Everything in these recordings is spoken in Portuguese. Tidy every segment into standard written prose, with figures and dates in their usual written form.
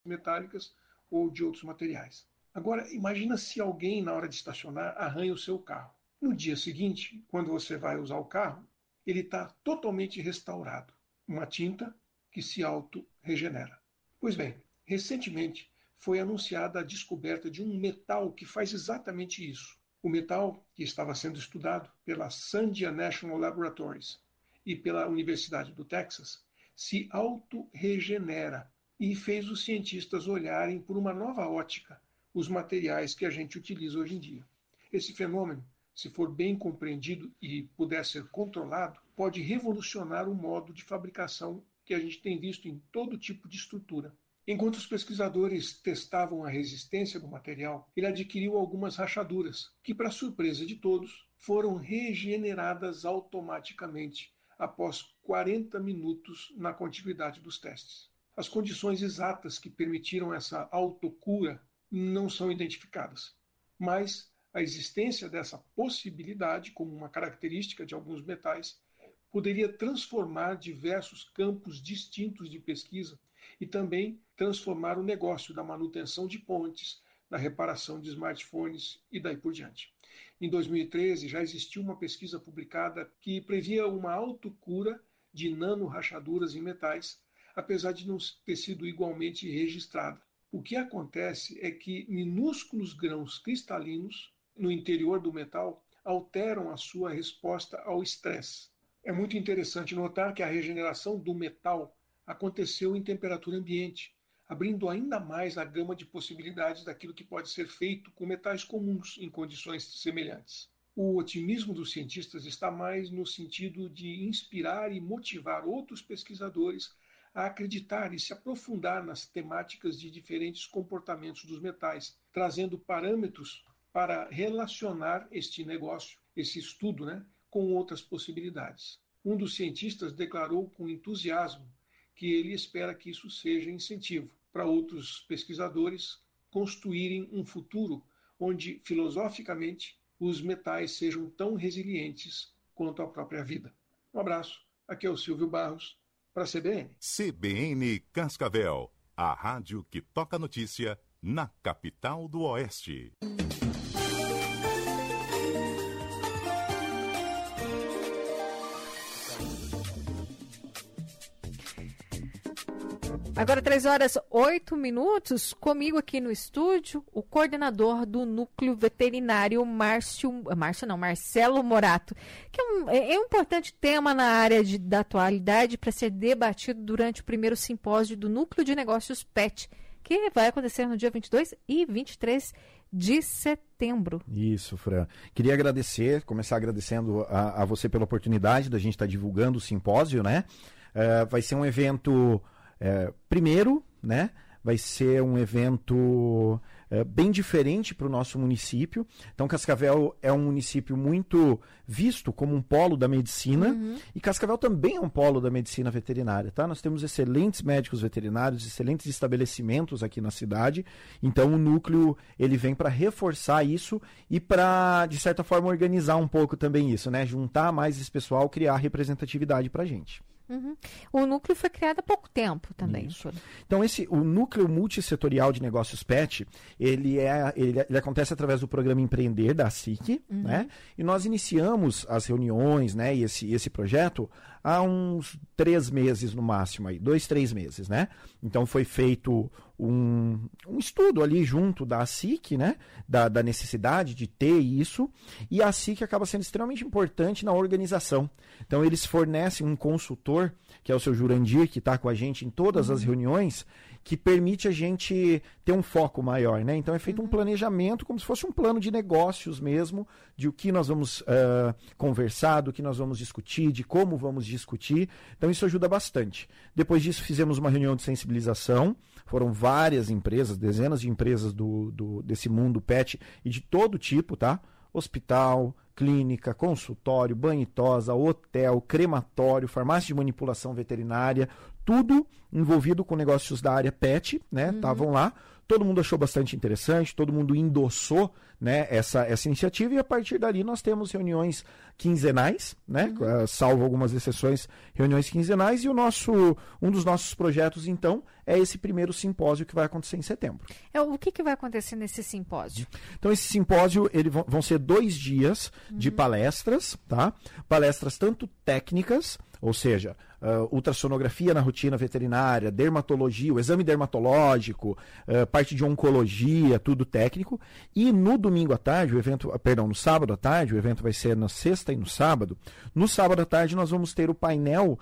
metálicas ou de outros materiais. Agora, imagina se alguém, na hora de estacionar, arranha o seu carro. No dia seguinte, quando você vai usar o carro, ele está totalmente restaurado. Uma tinta que se auto-regenera. Pois bem, recentemente foi anunciada a descoberta de um metal que faz exatamente isso. O metal, que estava sendo estudado pela Sandia National Laboratories e pela Universidade do Texas, se auto-regenera e fez os cientistas olharem por uma nova ótica os materiais que a gente utiliza hoje em dia. Esse fenômeno, se for bem compreendido e puder ser controlado, pode revolucionar o modo de fabricação que a gente tem visto em todo tipo de estrutura. Enquanto os pesquisadores testavam a resistência do material, ele adquiriu algumas rachaduras, que, para surpresa de todos, foram regeneradas automaticamente após 40 minutos na continuidade dos testes. As condições exatas que permitiram essa autocura não são identificadas, mas a existência dessa possibilidade, como uma característica de alguns metais, poderia transformar diversos campos distintos de pesquisa e também transformar o negócio da manutenção de pontes, da reparação de smartphones e daí por diante. Em 2013, já existiu uma pesquisa publicada que previa uma autocura de nanorachaduras em metais, apesar de não ter sido igualmente registrada. O que acontece é que minúsculos grãos cristalinos no interior do metal alteram a sua resposta ao estresse. É muito interessante notar que a regeneração do metal aconteceu em temperatura ambiente, abrindo ainda mais a gama de possibilidades daquilo que pode ser feito com metais comuns em condições semelhantes. O otimismo dos cientistas está mais no sentido de inspirar e motivar outros pesquisadores a acreditar e se aprofundar nas temáticas de diferentes comportamentos dos metais, trazendo parâmetros para relacionar este negócio, esse estudo, com outras possibilidades. Um dos cientistas declarou com entusiasmo que ele espera que isso seja incentivo para outros pesquisadores construírem um futuro onde, filosoficamente, os metais sejam tão resilientes quanto a própria vida. Um abraço, aqui é o Silvio Barros, para a CBN. CBN Cascavel, a rádio que toca notícia na capital do Oeste. Agora 3h08, comigo aqui no estúdio, o coordenador do Núcleo Veterinário, Marcelo Morato, que é um importante tema na área da atualidade para ser debatido durante o primeiro simpósio do Núcleo de Negócios PET, que vai acontecer no dia 22 e 23 de setembro. Isso, Fran. Queria começar agradecendo a você pela oportunidade da gente estar divulgando o simpósio, né? Vai ser um evento... primeiro, vai ser um evento bem diferente para o nosso município. Então, Cascavel é um município muito visto como um polo da medicina, e Cascavel também é um polo da medicina veterinária, tá? Nós temos excelentes médicos veterinários, excelentes estabelecimentos aqui na cidade. Então, o núcleo ele vem para reforçar isso e para, de certa forma, organizar um pouco também isso, juntar mais esse pessoal, criar representatividade para a gente. O núcleo foi criado há pouco tempo também. Isso. Então, o núcleo multissetorial de negócios PET, ele acontece através do programa Empreender da SIC, e nós iniciamos as reuniões, e esse projeto há uns 3 meses no máximo, 2, 3 meses, Então foi feito um estudo ali junto da SIC, da necessidade de ter isso, e a SIC acaba sendo extremamente importante na organização. Então eles fornecem um consultor, que é o seu Jurandir, que está com a gente em todas as reuniões, que permite a gente ter um foco maior, Então é feito um planejamento, como se fosse um plano de negócios mesmo, de o que nós vamos conversar, do que nós vamos discutir, de como vamos discutir. Então isso ajuda bastante. Depois disso fizemos uma reunião de sensibilização, foram várias empresas, dezenas de empresas desse mundo PET e de todo tipo, tá? Hospital, clínica, consultório, banho e tosa, hotel, crematório, farmácia de manipulação veterinária, tudo envolvido com negócios da área PET, estavam lá, todo mundo achou bastante interessante, todo mundo endossou, né, essa iniciativa, e a partir dali nós temos reuniões quinzenais, né, salvo algumas exceções, reuniões quinzenais, e um dos nossos projetos, então, é esse primeiro simpósio que vai acontecer em setembro. O que vai acontecer nesse simpósio? Então, esse simpósio, vão ser 2 dias de palestras, tá? Palestras tanto técnicas, ou seja, ultrassonografia na rotina veterinária, dermatologia, o exame dermatológico, parte de oncologia, tudo técnico. E no domingo à tarde, no sábado à tarde, o evento vai ser na sexta e no sábado. No sábado à tarde nós vamos ter o painel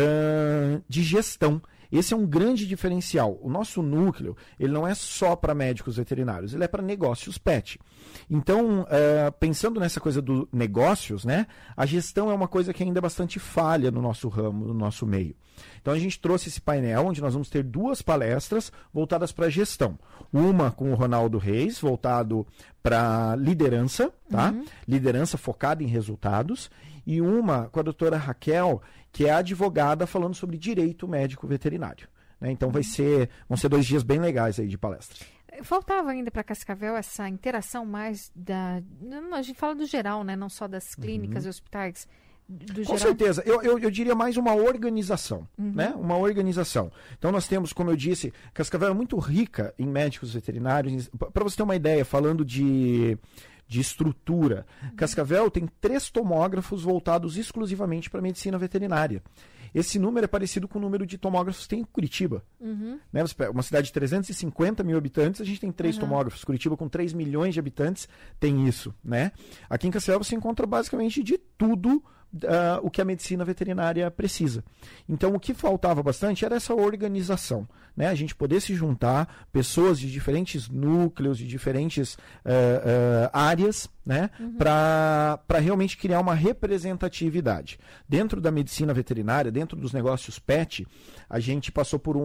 de gestão. Esse é um grande diferencial. O nosso núcleo, ele não é só para médicos veterinários, ele é para negócios pet. Então, pensando nessa coisa do negócios, né, a gestão é uma coisa que ainda é bastante falha no nosso ramo, no nosso meio. Então, a gente trouxe esse painel, onde nós vamos ter 2 palestras voltadas para gestão. Uma com o Ronaldo Reis, voltado para liderança, tá? Liderança focada em resultados. E uma com a doutora Raquel, que é advogada, falando sobre direito médico veterinário, né? Então vão ser 2 dias bem legais aí de palestras. Faltava ainda para Cascavel essa interação mais a gente fala do geral, né? Não só das clínicas e hospitais. Com certeza. Eu diria mais uma organização, né? Uma organização. Então nós temos, como eu disse, Cascavel é muito rica em médicos veterinários. Para você ter uma ideia, falando de estrutura, Cascavel tem 3 tomógrafos voltados exclusivamente para a medicina veterinária. Esse número é parecido com o número de tomógrafos que tem em Curitiba. Né? Uma cidade de 350 mil habitantes, a gente tem 3 tomógrafos. Curitiba, com 3 milhões de habitantes, tem isso, né? Aqui em Cascavel você encontra basicamente de tudo o que a medicina veterinária precisa. Então, o que faltava bastante era essa organização, né? A gente poder se juntar, pessoas de diferentes núcleos, de diferentes áreas, né? Para realmente criar uma representatividade. Dentro da medicina veterinária, dentro dos negócios pet, a gente passou por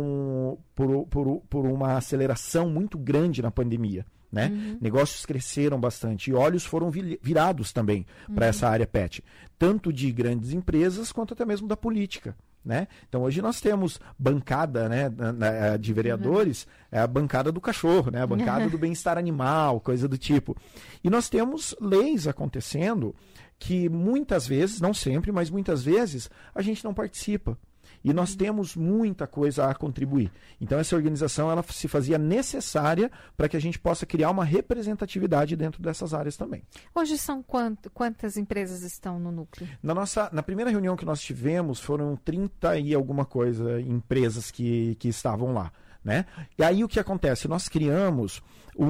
uma aceleração muito grande na pandemia. Né? Negócios cresceram bastante e olhos foram virados também para essa área pet, tanto de grandes empresas quanto até mesmo da política, né? Então hoje nós temos bancada, né, de vereadores, é a bancada do cachorro, né? A bancada do bem-estar animal, coisa do tipo. E nós temos leis acontecendo que muitas vezes, não sempre, mas muitas vezes a gente não participa. E nós temos muita coisa a contribuir. Então essa organização ela se fazia necessária para que a gente possa criar uma representatividade dentro dessas áreas também. Hoje são quantas empresas estão no núcleo? Na primeira reunião que nós tivemos foram 30 e alguma coisa empresas que estavam lá, né? E aí o que acontece? Nós criamos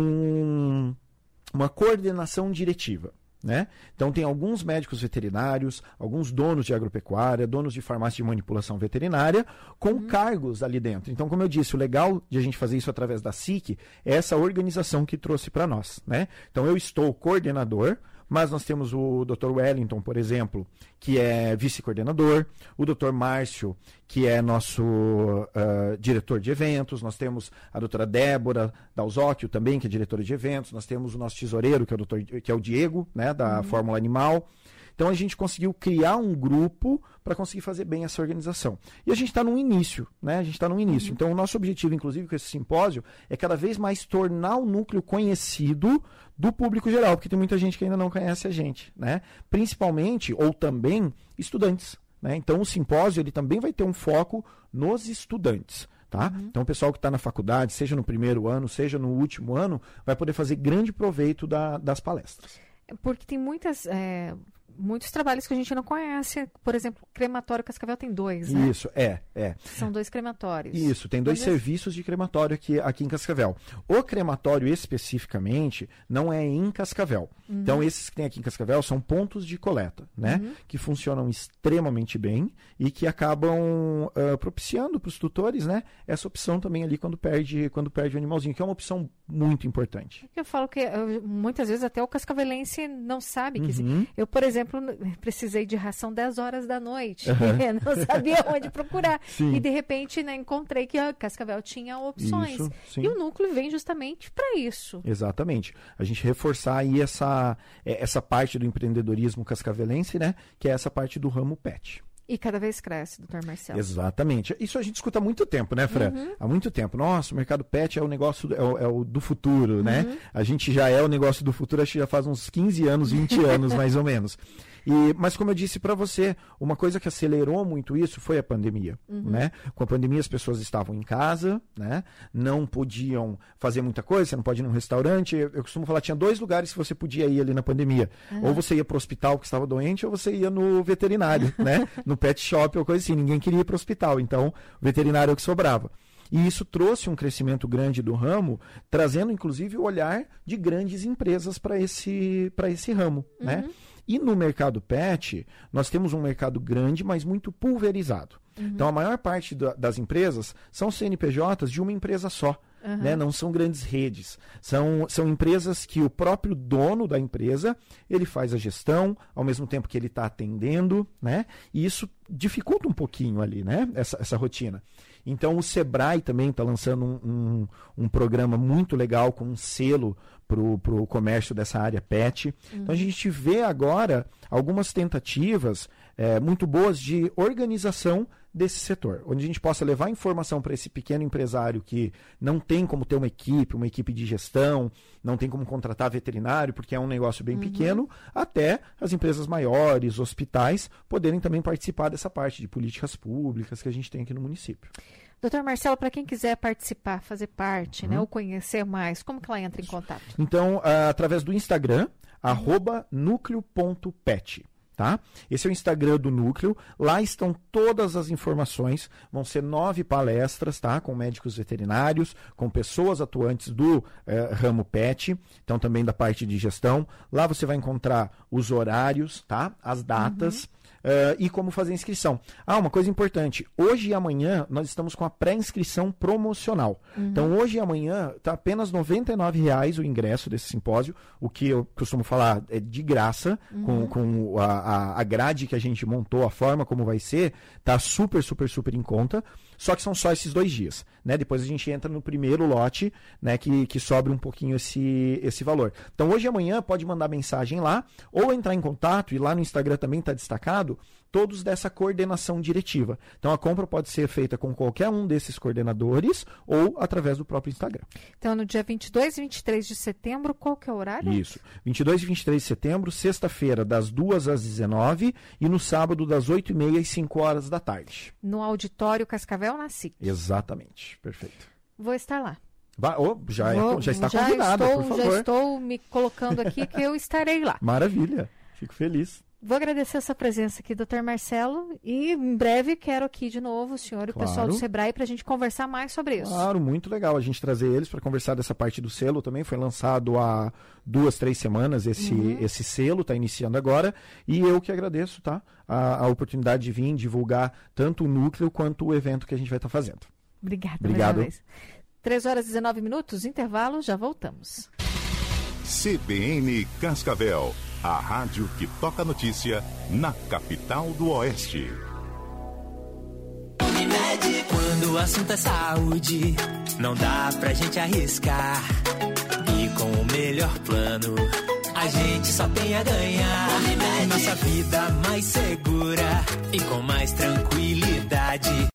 uma coordenação diretiva. Né? Então tem alguns médicos veterinários, alguns donos de agropecuária, donos de farmácia de manipulação veterinária com cargos ali dentro. Então, como eu disse, o legal de a gente fazer isso através da SIC é essa organização que trouxe para nós, né? Então eu estou coordenador, mas nós temos o Dr. Wellington, por exemplo, que é vice-coordenador, o Dr. Márcio, que é nosso diretor de eventos, nós temos a doutora Débora Dalzocchio também, que é diretora de eventos, nós temos o nosso tesoureiro, que é o Diego, né, da Fórmula Animal. Então a gente conseguiu criar um grupo para conseguir fazer bem essa organização. E a gente está no início, né? A gente está no início. Então o nosso objetivo, inclusive, com esse simpósio, é cada vez mais tornar o núcleo conhecido do público geral, porque tem muita gente que ainda não conhece a gente, né? Principalmente, ou também, estudantes, né? Então o simpósio ele também vai ter um foco nos estudantes. Tá? Então o pessoal que está na faculdade, seja no primeiro ano, seja no último ano, vai poder fazer grande proveito das palestras. Porque tem muitos trabalhos que a gente não conhece. Por exemplo, crematório Cascavel tem 2, né? Isso, São 2 crematórios. Isso, tem 2 serviços de crematório aqui em Cascavel. O crematório, especificamente, não é em Cascavel. Então, esses que tem aqui em Cascavel são pontos de coleta, né? Que funcionam extremamente bem e que acabam propiciando para os tutores, né? Essa opção também ali quando perde o animalzinho, que é uma opção muito importante. Eu falo que muitas vezes até o cascavelense não sabe que... Eu, por exemplo, precisei de ração 10 horas da noite. Não sabia onde procurar. Sim. E, de repente, né, encontrei que a Cascavel tinha opções. Isso, sim. E o núcleo vem justamente para isso. Exatamente. A gente reforçar aí essa parte do empreendedorismo cascavelense, né? Que é essa parte do ramo pet. E cada vez cresce, doutor Marcelo. Exatamente. Isso a gente escuta há muito tempo, né, Fran? Há muito tempo. Nossa, o mercado pet é o negócio, é o do futuro, né? A gente já é o negócio do futuro, acho que já faz uns 15 anos, 20 anos, mais ou menos. Mas como eu disse para você, uma coisa que acelerou muito isso foi a pandemia, né? Com a pandemia as pessoas estavam em casa, né? Não podiam fazer muita coisa, você não pode ir num restaurante. Eu costumo falar, tinha 2 lugares que você podia ir ali na pandemia. Ou você ia para o hospital que estava doente, ou você ia no veterinário, né? No pet shop ou coisa assim. Ninguém queria ir para o hospital, então o veterinário é o que sobrava. E isso trouxe um crescimento grande do ramo, trazendo inclusive o olhar de grandes empresas para esse ramo, né? E no mercado pet, nós temos um mercado grande, mas muito pulverizado. Então, a maior parte das empresas são CNPJs de uma empresa só. Né? Não são grandes redes. São empresas que o próprio dono da empresa, ele faz a gestão, ao mesmo tempo que ele está atendendo, né? E isso dificulta um pouquinho ali, né? Essa rotina. Então, o Sebrae também está lançando um programa muito legal com um selo para o comércio dessa área pet. Então, a gente vê agora algumas tentativas muito boas de organização desse setor, onde a gente possa levar informação para esse pequeno empresário que não tem como ter uma equipe de gestão, não tem como contratar veterinário, porque é um negócio bem pequeno, até as empresas maiores, hospitais, poderem também participar dessa parte de políticas públicas que a gente tem aqui no município. Doutor Marcelo, para quem quiser participar, fazer parte, né, ou conhecer mais, como que ela entra em contato? Então, através do Instagram, @núcleo.pet. Tá? Esse é o Instagram do Núcleo. Lá estão todas as informações. Vão ser 9 palestras, tá? Com médicos veterinários, com pessoas atuantes do ramo pet, então também da parte de gestão. Lá você vai encontrar os horários, tá? As datas. E como fazer a inscrição. Uma coisa importante, hoje e amanhã nós estamos com a pré-inscrição promocional. Então hoje e amanhã está apenas R$ 99,00 o ingresso desse simpósio, o que eu costumo falar é de graça, com a grade que a gente montou, a forma como vai ser, está super, super, super em conta, só que são só esses 2 dias. Né? Depois a gente entra no primeiro lote, né, que sobra um pouquinho esse valor. Então hoje e amanhã pode mandar mensagem lá, ou entrar em contato, e lá no Instagram também está destacado, todos dessa coordenação diretiva. Então a compra pode ser feita com qualquer um desses coordenadores ou através do próprio Instagram. Então no dia 22 e 23 de setembro, qual que é o horário? Isso, 22 e 23 de setembro, sexta-feira das 2 às 19 e no sábado das 8h30 às 5 horas da tarde. No auditório Cascavel, na SIC. Exatamente, perfeito. Vou estar lá. Já está convidada, por favor. Já estou me colocando aqui que eu estarei lá. Maravilha, fico feliz. Vou agradecer a sua presença aqui, doutor Marcelo, e em breve quero aqui de novo o senhor e o pessoal do Sebrae para a gente conversar mais sobre isso. Claro, muito legal a gente trazer eles para conversar dessa parte do selo também. Foi lançado há 2, 3 semanas esse selo, está iniciando agora, e eu que agradeço, tá? A oportunidade de vir divulgar tanto o núcleo quanto o evento que a gente vai estar fazendo. Obrigado. 3 horas e 19 minutos, intervalo, já voltamos. CBN Cascavel, a rádio que toca notícia na capital do Oeste. Quando o assunto é saúde, não dá pra gente arriscar. E com o melhor plano, a gente só tem a ganhar. Nossa vida mais segura e com mais tranquilidade.